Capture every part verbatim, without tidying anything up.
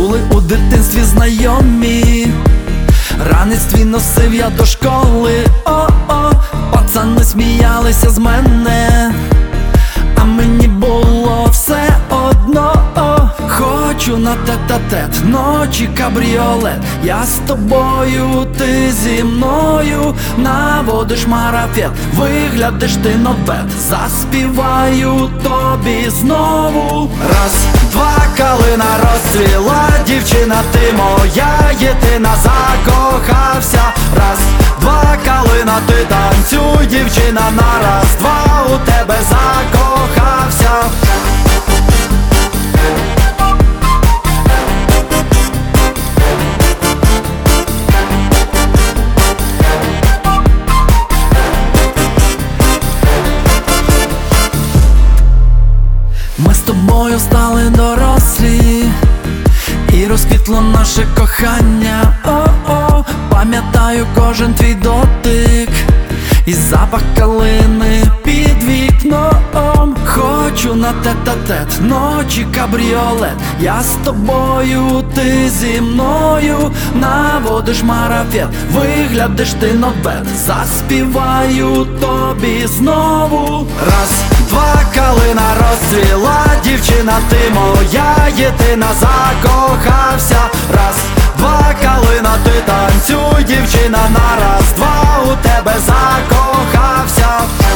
були у дитинстві знайомі. Ранець твій носив я до школи. О-о, пацани сміялися з мене, а мені було все одно. Хочу на тет-а-тет, ночі кабріолет. Я з тобою, ти зі мною. Наводиш марафет, виглядиш ти not bad. Заспіваю тобі знову. Раз, два, калина розцвіла, дівчина ти моя, єдина, закохався. Раз, два, калина, ти танцюй, дівчина, на раз, два, у тебе закохався. Ми з тобою стали дорослі, і розквітло наше кохання. О-о, пам'ятаю кожен твій дотик і запах калини під вікном. Хочу на тет-а-тет, ночі кабріолет. Я з тобою, ти зі мною. Наводиш марафет, виглядиш ти not bad. Заспіваю тобі знову. Раз, два, калина розцвіла, дівчина ти моя, єдина, закохався. Раз, два, калина, ти танцюй, дівчина, на раз, два, у тебе закохався.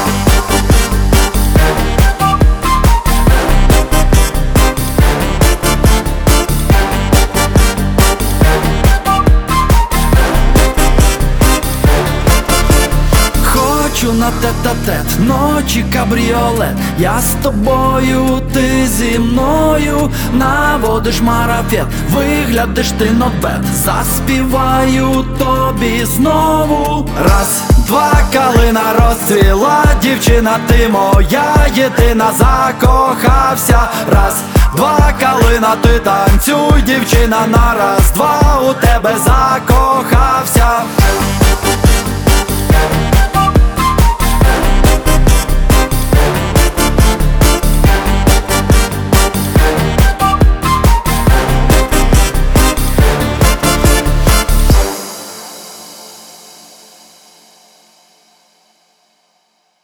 Хочу на тет-а-тет, ночі кабріолет. Я з тобою, ти зі мною. Наводиш марафет, виглядиш ти not bad. Заспіваю тобі знову. Раз, два, калина розцвіла, дівчина ти моя, єдина, закохався. Раз, два, калина, ти танцюй, дівчина, на раз, два, у тебе закохався.